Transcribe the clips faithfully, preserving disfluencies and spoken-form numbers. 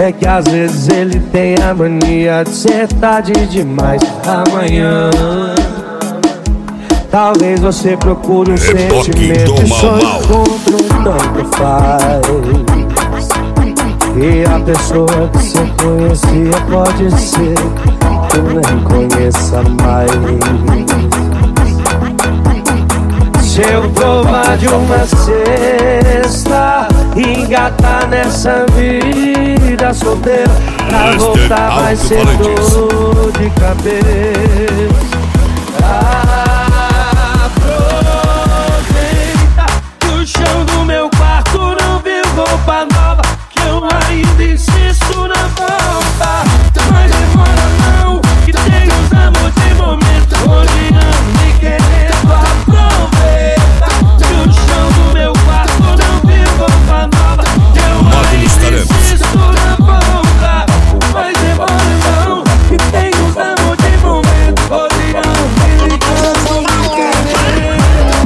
É que às vezes ele tem a mania de ser tarde demais amanhã. Talvez você procure um sentimento e só encontre um tanto faz. E a pessoa que você conhecia pode ser que nem conheça mais. Se eu provar de uma cesta e engatar nessa vida solteira, pra voltar vai ser dor de cabeça. Aproveita que o chão do meu quarto não viu roupa nova, que eu ainda insisto na volta. Mas demora não, que tem os amor de momento, olhando e querendo aproveita que o chão do meu quarto não viu roupa nova, que eu ainda insisto na volta. Mas demora não, que tem os amor de momento, olhando e querendo.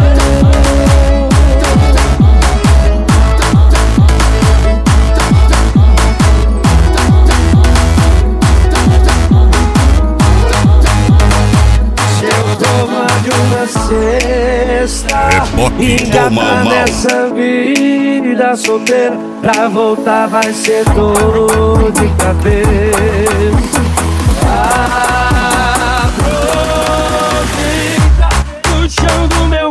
Cesta, engatar nessa vida solteira, pra voltar vai ser dor de cabeça. Aproveita o chão do meu